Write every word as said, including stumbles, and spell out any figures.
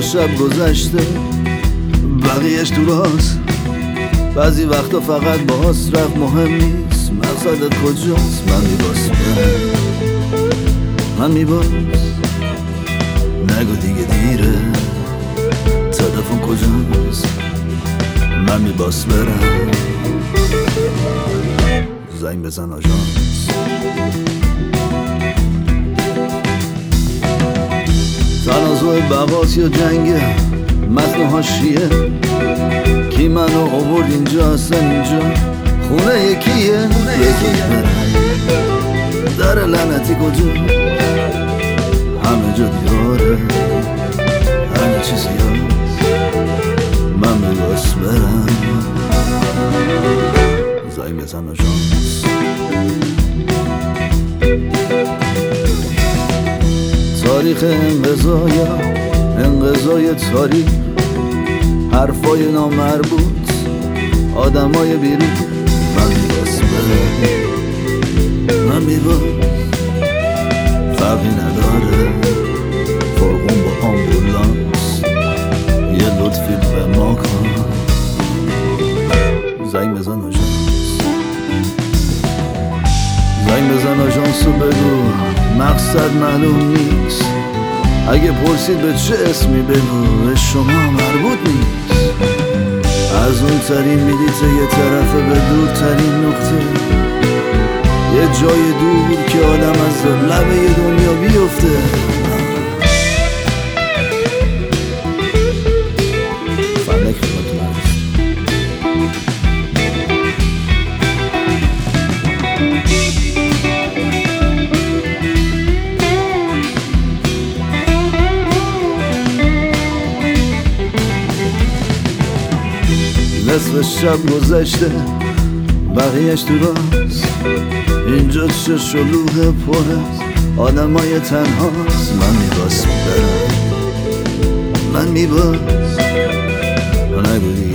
شب گذشته بقیهش تو راست. بعضی وقتا فقط باهاست رفت مهم نیست. مقصدت کجاست؟ من میباس برم، من میباس. نگو دیگه دیره، تلفن کجاست؟ من میباس برم. زنگ بزن آژانس. تنازع بقاس یا جنگه، متن حاشیه. کی منو آورد اینجا؟ اصلا اینجا خونه یکیه. یکی در لعنتی کجا؟ همه جا دیاره، همه چیزی هست. من میباس برم. زنگ بزن آژانس. تاریخ انقضای انقضای تاریخ، حرفای نامربوط، آدمای بیری. من میباس برم، من میباس. فرقی نداره فرقون با آمبولانس. یه لطفی به ما کن. زنگ بزن آژانس. زنگ بزن آژانس و بگو مقصد معلوم نیست. اگه پرسید به چه اسمی بگو به شما مربوط نیست. از اون ترین میلیته یه طرفه به دور ترین نقطه، یه جای دور که آدم از لبه دنیا بیفته. فلک خدمتون هست. نصف شب گذشته بقیهش تو راست. اینجا چه شلوغ پر است، آدمای تنهاست. من میباس برم، من میباس. نگو